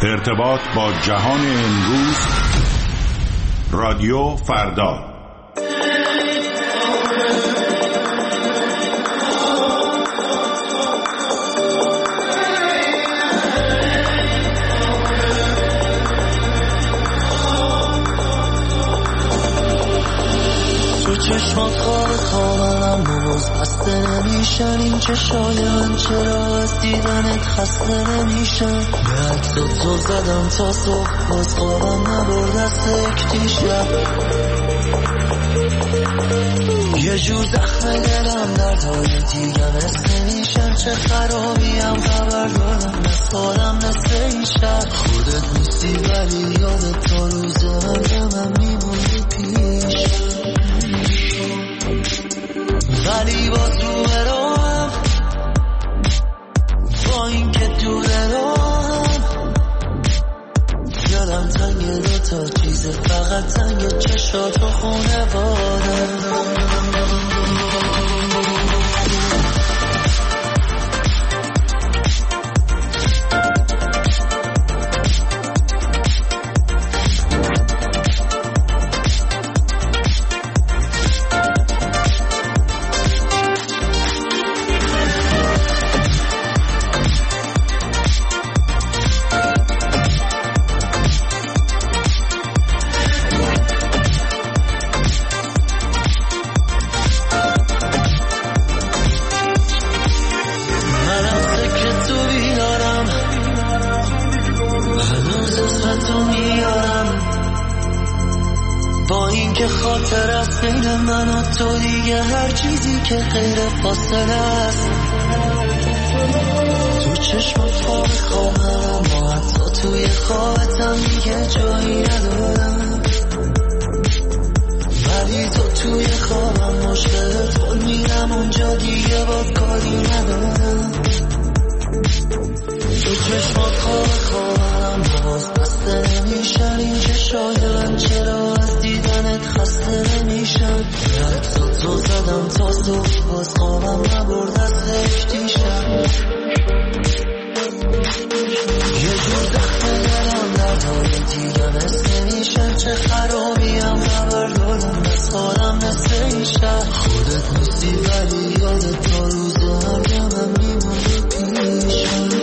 ارتباط با جهان امروز. رادیو فردا. چشمات خوابم باز بسته نمیشن، این چشای من چرا از دیدنت خسته نمیشن. به عکسات تو زدم تا صبح باز خوابم نبرد از یک دیشب. یه جور زخم دلم دردهای دیگه مثل میشن، چه خرابیم خبر دارم از خودم مثل این شب. خودت نیستی ولی یادت تا روز من میمونی پیشم، ولی باز رو براهم با این که دوره راهم. دلم تنگ دوتا چیزه، فقط تنگ چشات و خونه بادم. خاطر است بین من و تو، دیگه هر چیزی که غیر فاصله است. تو چشمات خواب خوابم، ما حتی توی خوابتم دیگه جایی ندارم. ولی تو توی خوابم مشکل تو میرم اونجا دیگه باز کاری ندارم. تو چشمات خواب خوابم باز بسته نمیشن، این چشای من چرا از دیدنت خسته نمیشن. عکسات تو زدم تا صبح باز خوابم نبرد از یک دیشب. یه جور زخم دلم دردهای دیگه مثل میشن، چه خرابیم خبر دارم از خودم مثل این شب. خودت نیستی ولی یادت تا روز مرگم میمونی پیشم.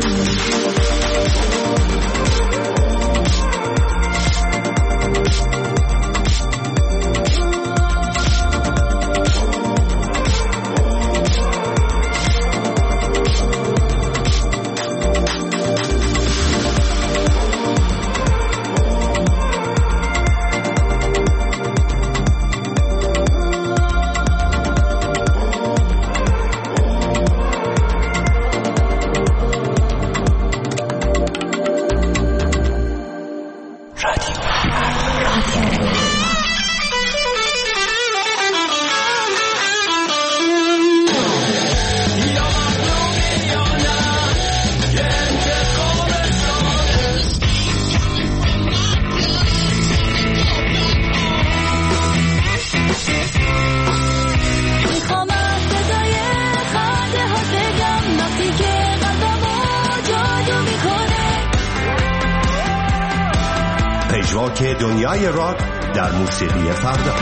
که دنیای راک در موسیقی فردا.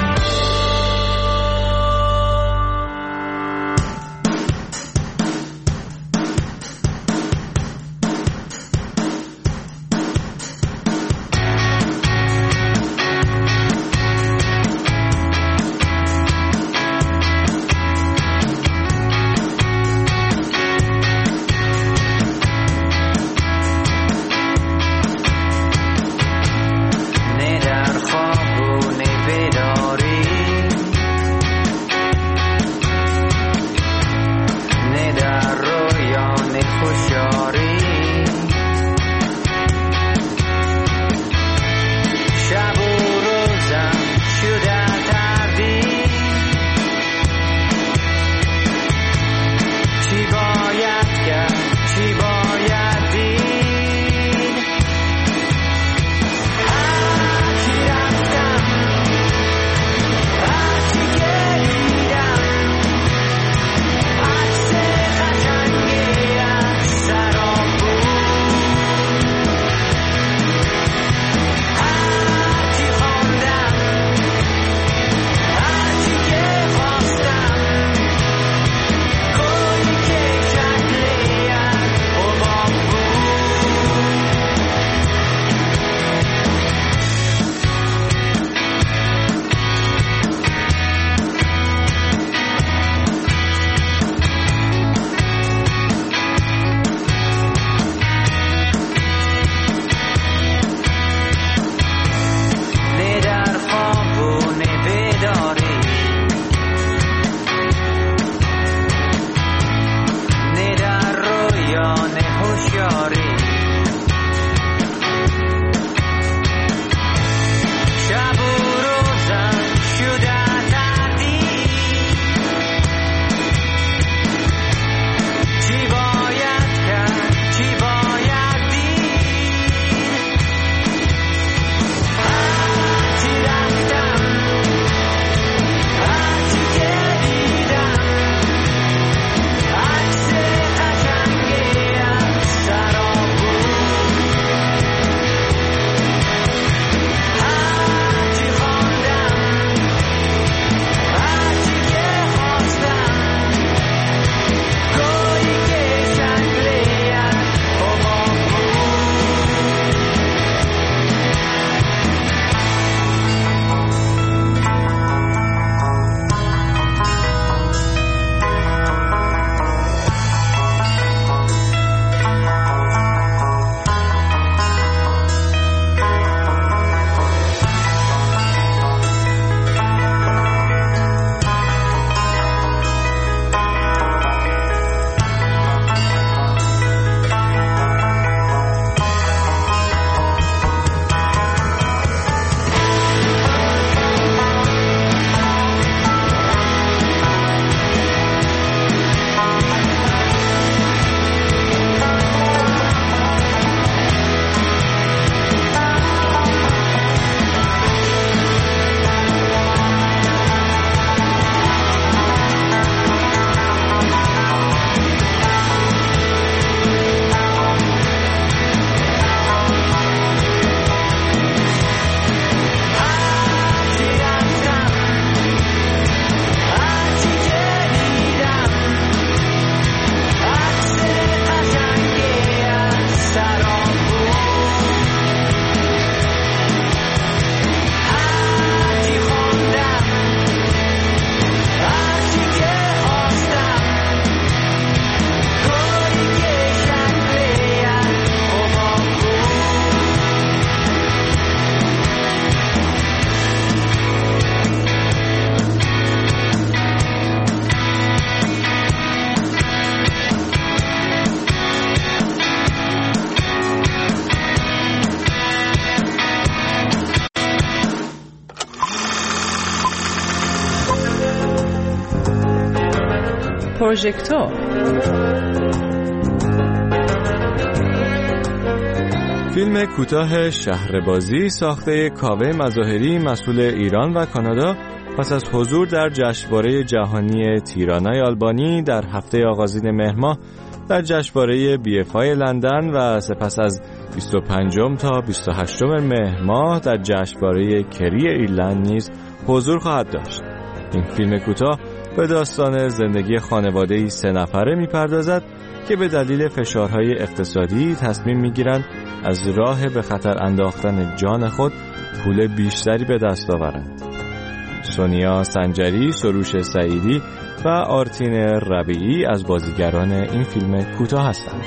خوابونه بیداری پروژکتور. فیلم کوتاه شهربازی ساخته کاوه مظاهری مسئول ایران و کانادا پس از حضور در جشنواره جهانی تیرانای آلبانی در هفته آغازین مهر ماه در جشنواره BFI لندن و سپس از 25 تا 28 مهر ماه در جشنواره کری ایرلند نیز حضور خواهد داشت. این فیلم کوتاه به داستان زندگی خانواده‌ای 3 نفره می‌پردازد که به دلیل فشارهای اقتصادی تصمیم می‌گیرند از راه به خطر انداختن جان خود پول بیشتری به دست آورند. سونیا سنجری، سروش سعیدی و آرتین ربیعی از بازیگران این فیلم کوتاه هستند.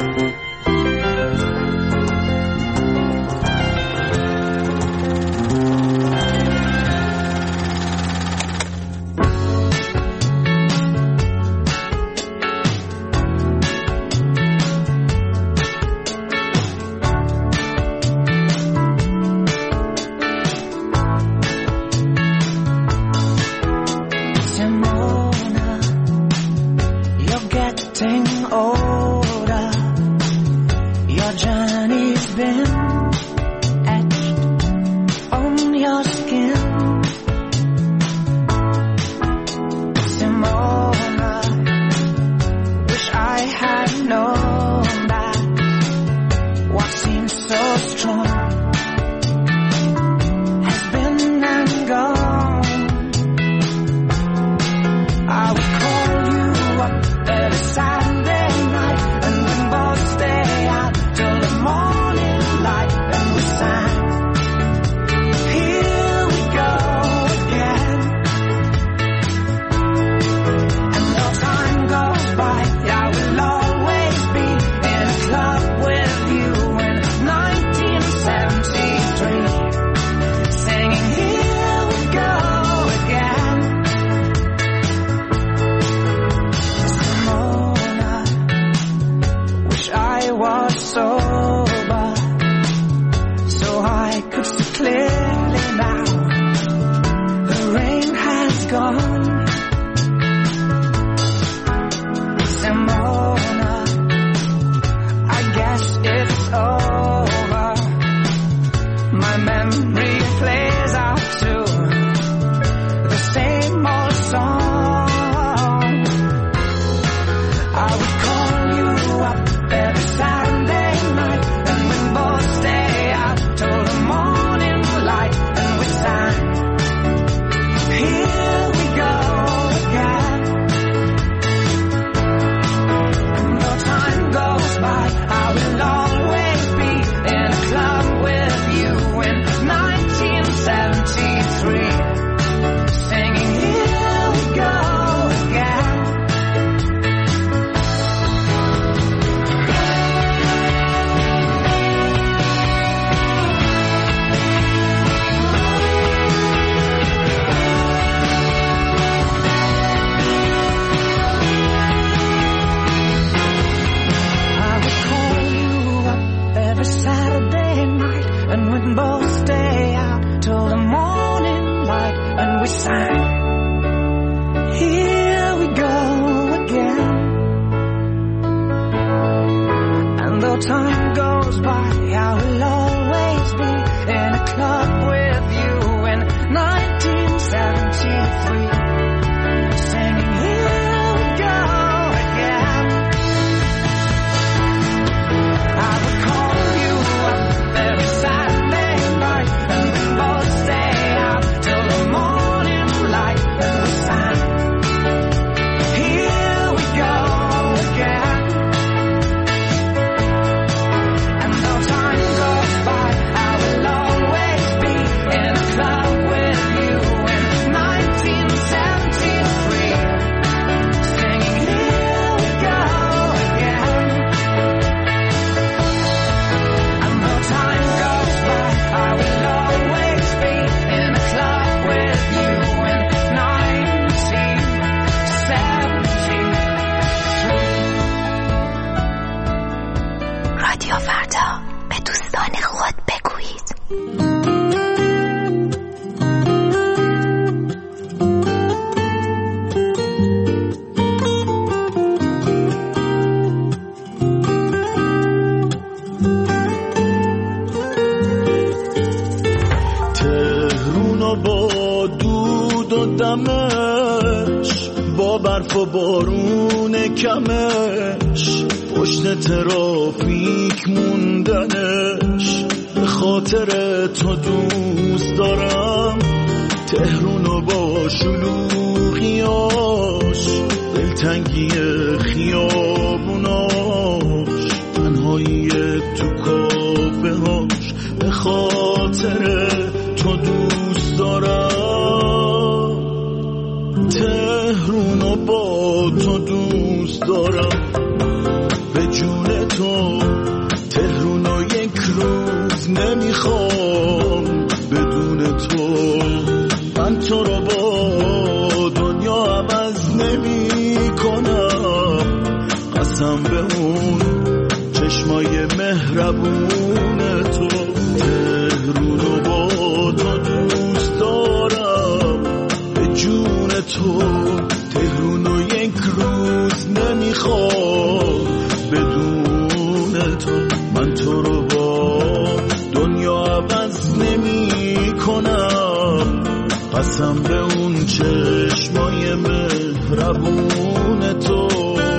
دمش، با برف و بارون کمش، پشت ترافیک موندنش. به خاطر تو دوست دارم تهرونو با شلوغیاش، دلتنگی خیابوناش، تنهایی تو کافه هاش. به خاطر تو دوست دارم تهرونو با تو دوست دارم. به جون تو تهرونو یک روز نمیخوام بدون تو. من تو رو با دنیا عوض نمی کنم، قسم به اون چشمای مهربون تو. تهرونو با تو دوست دارم، به جون تو تهرونو یک روز نمیخوام بدون تو. من تو رو با دنیا عوض نمی کنم، قسم به اون چشمای مهربون تو.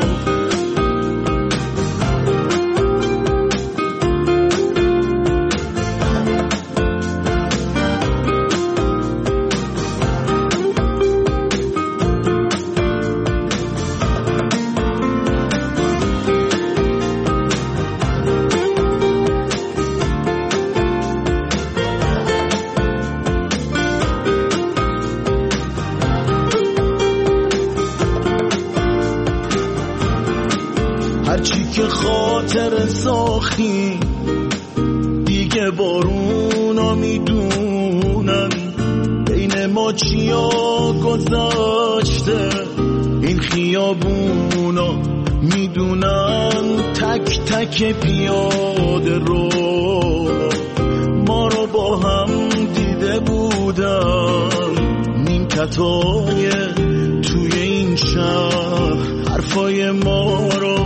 هرچی که خاطر ساختی دیگه بارونا میدونن، بین ما چیا گذاشته این خیابونا میدونن. تک تک پیاده رو ما رو با هم دیده بودن، نیمکتای توی این شهر حرفای ما رو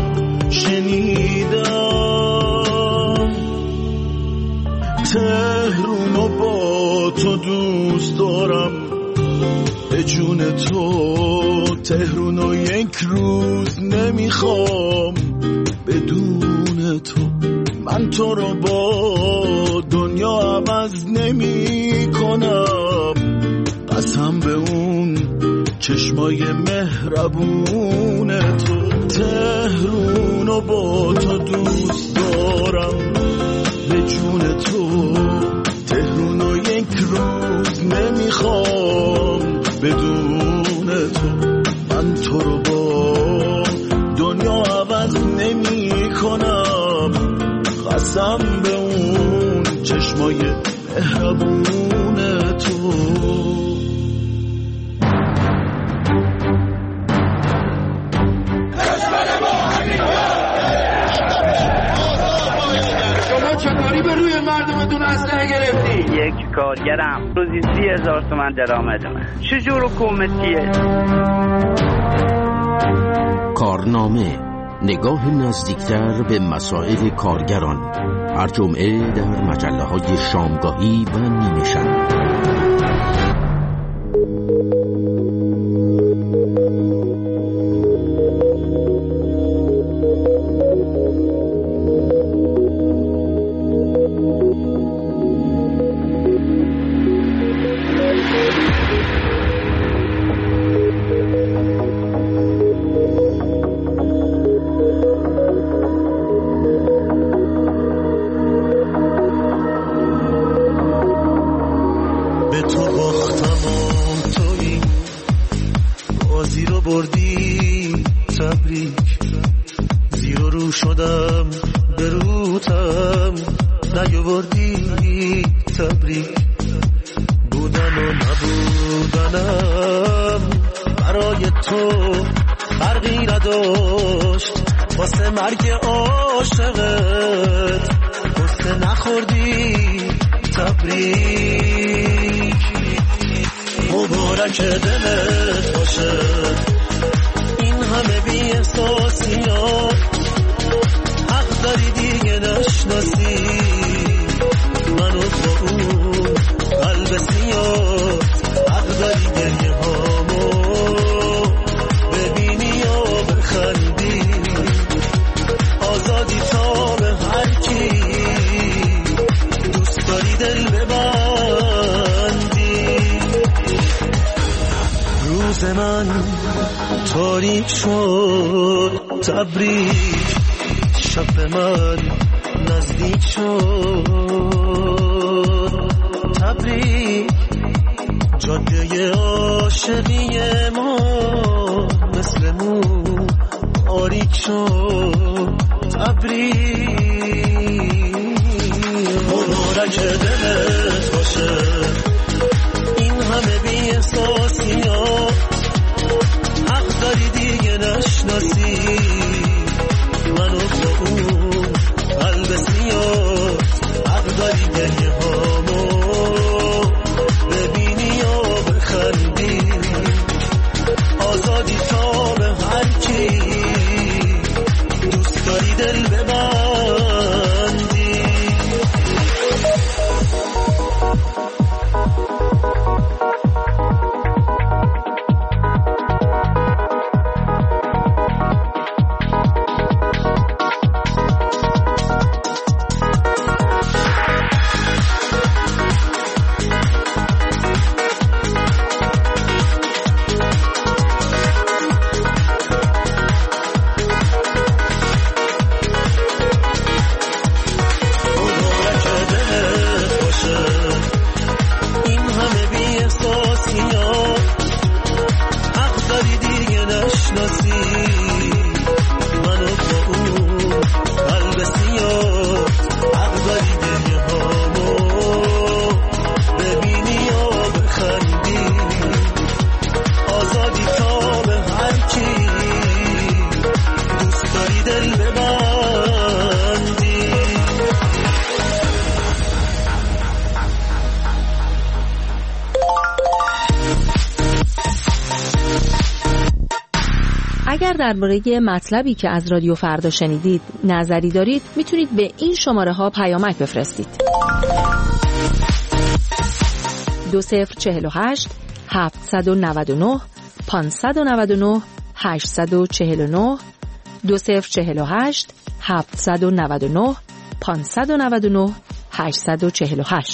شنیدم. تهرونو با تو دوست دارم، به جون تو تهرونو یک روز نمیخوام بدون تو. من تو رو با دنیا عوض نمی کنم، قسم به اون چشمای مهربون تو. تهرونو با تو دوست دارم، به جون تو تهرونو یک روز نمیخوام بدون تو. من تو رو با دنیا عوض نمی کنم، قسم به اون چشمای مهربون تو. چطوری به روی مردمتون اسلحه گرفتی؟ یک کارگرم روزی 30,000 تومان درآمد من. چجور حکومتیه؟ کارنامه، نگاه نزدیکتر به مسائل کارگران، هر جمعه در مجله‌های شامگاهی و نیمه شب. منو با اون قلب سیاه حق داری گریه ها تاریک شد تبریز، شب به من نزدیک شد تبریز، جاده عاشقی ما مثل مو تاریک شد تبریز. مبارک دلت باشه این همه بی احساسی ها، حق داری دیگه نشناسی منو با اون قلب سیاه، حق داری گریه هامو ببینی یا بخندی، آزادی تا به هر کی دوست داری دل ببندی. اگر درباره مطلبی که از رادیو فردا شنیدید نظری دارید میتونید به این شماره ها پیامک بفرستید. 2048 799 599 849 2048 799 599 848.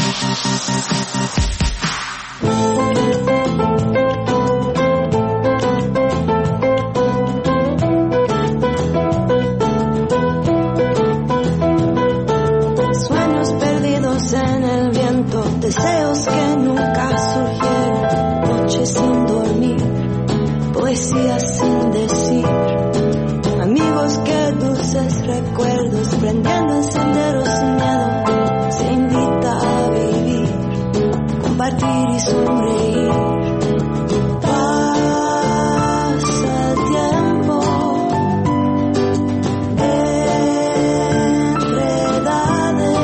Deseos que nunca surgieron, noches sin dormir, poesía sin decir, amigos que dulces recuerdos, prendiendo encenderos sin miedo, se invita a vivir, compartir y sonreír. Pasa el tiempo entre edades,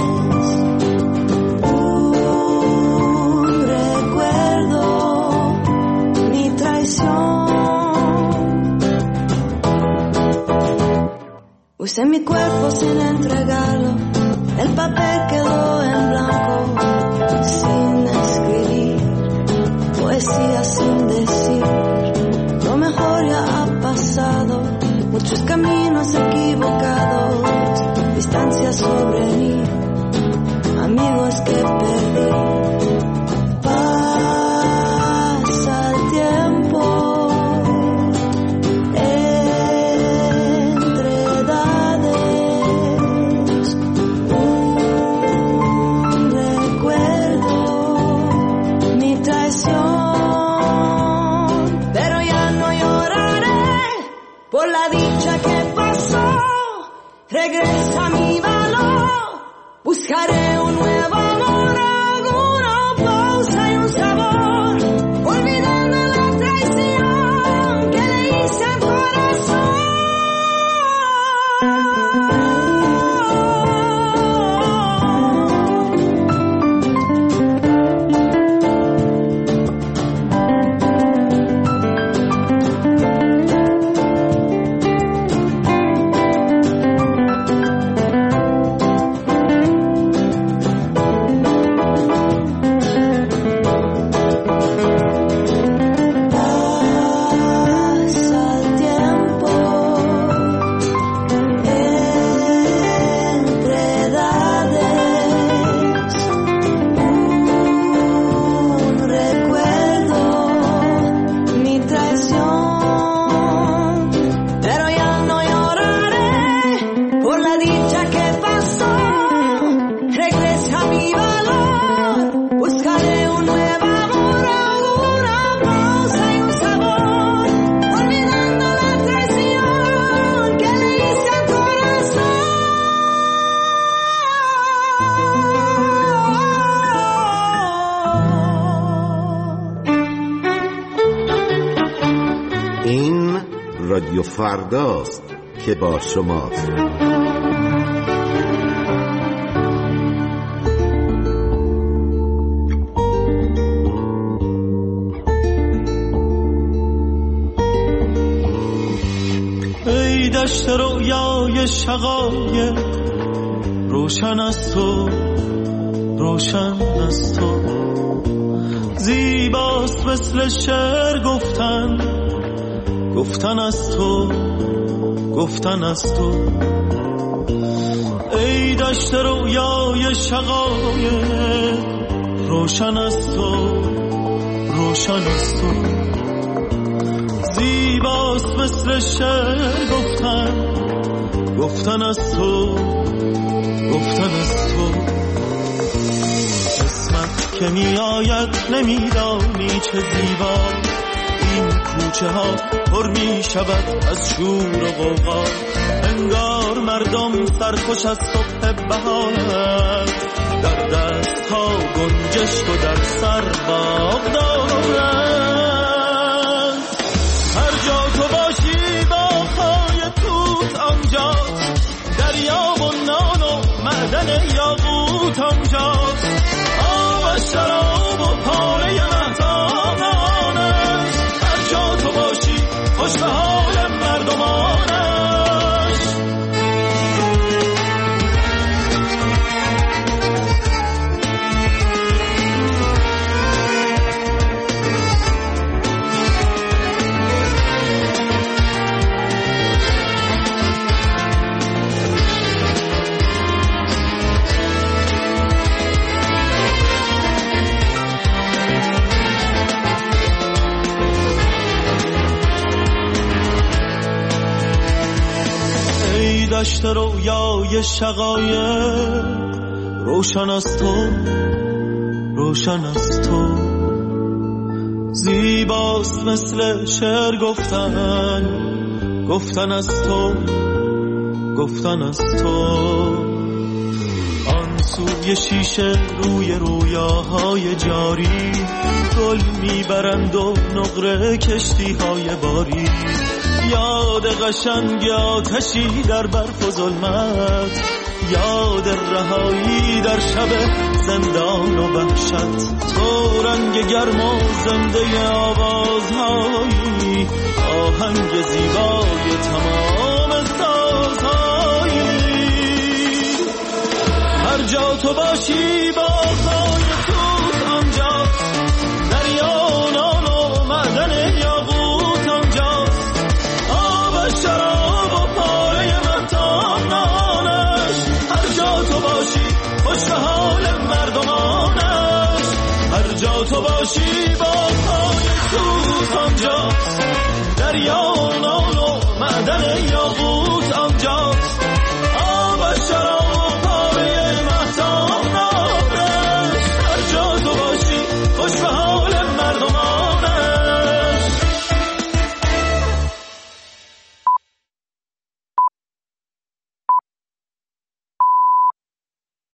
usé mi cuerpo sin entregarlo, el papel quedó en blanco, sin escribir, poesía sin decir, lo mejor ya ha pasado, muchos caminos equivocados, distancia sobre mí, amigos que perdí. Pasa el tiempo regresa mi valor, buscaré un nuevo amor, alguna pausa y un sabor, olvidando la traición que le hice al corazón. رادیو فرداست که با شماست. ای دشت رویای شقایق روشن از تو، روشن از تو، زیباست مثل شعر گفتن، گفتن از تو، گفتن از تو. ای دشت رویای شقایق روشن از تو، روشن از تو، زیباست مثل شعر گفتن، گفتن از تو، گفتن از تو. اسمت که می آید نمیدانی چه زیبا، این کوچه ها پر می شود از شور و غوغا، انگار مردم سرخوش از صبح بهارند، در دست ها گنجشک و در سر باغ دارند. هر جا تو باشی باغ‌های توت آنجاست، دریا و نان و معدن یاقوت آنجاست، آب و شراب و پاره مهتاب آنست. هر جا تو باشی خوش به حال مردمانش. دشت رویای شقایق روشن از تو، روشن از تو، زیباست مثل شعر گفتن، گفتن از تو، گفتن از تو. آن سوی شیشه روی رویاهای جاری، گل میبرند و نقره کشتی های باری، یاد قشنگ آتشی در برف و ظلمت، یاد رهایی در شب زندان و وحشت، تو رنگ گرم و زنده آوازهایی، آهنگ زیبای تمام سازهایی. هر جا تو باشی باغ‌های توت آنجاست، دریا نان و معدن یاقوت آنجاست، شراب و پاره مهتاب نانش. هر جا تو باشی خوش به حال مردمانش. هر جا تو باشی باغ‌های توت آنجاست، دریا و نان و معدن یاقوت آنجاست،